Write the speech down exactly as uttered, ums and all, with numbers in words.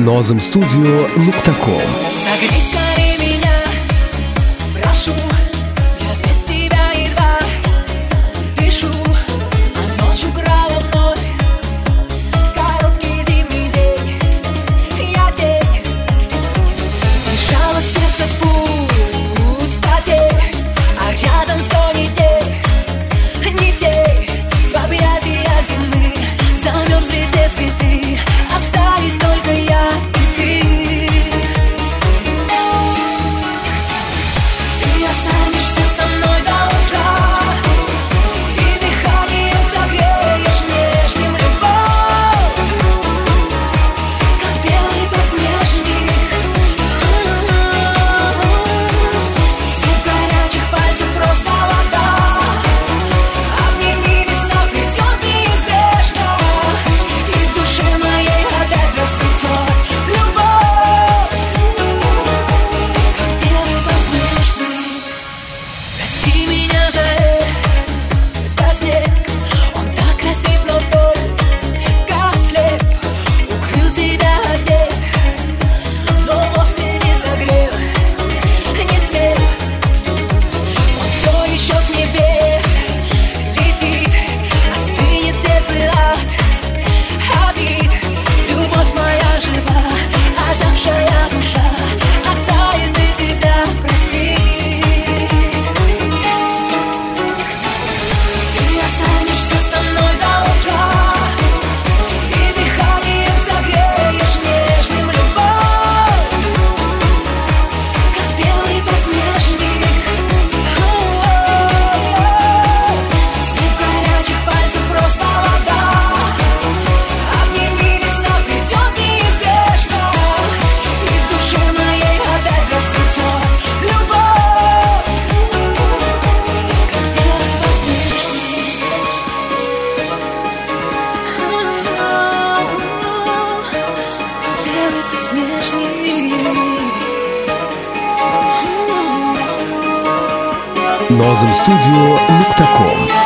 Nozem-studio точка ком. Согрей скорее меня, прошу. Я без тебя едва дышу, а ночь украла вновь короткий зимний день. Я тень, дышало сердце в пустоте, а рядом все не те, не те. В объятиях зимы замерзли все цветы, остались только я и ты. Ты останешься со мной до утра, и дыханием согреешь нежным любовь, как белый подснежник. Свет горячих пальцев просто вода. Обними, весна придет неизбежно, и в душе моей опять расцветет любовь, как белый подснежник. Прости меня за этот снег, он так красив, но только слеп. Укрыл тебя обед, но вовсе не согрел, не смел. Он все еще с небес летит, остынет сердце от обид. Любовь моя жива, озябшая душа оттает и тебя простит. Ты останешься со мной до утра, и дыханием согреешь нежным любовь, как белый подснежник. Свет горячих пальцев просто вода. Обними, весна придет неизбежно, и в душе моей опять расцветет любовь, как белый подснежник. Белый подснежник. Nozem-studio точка ком.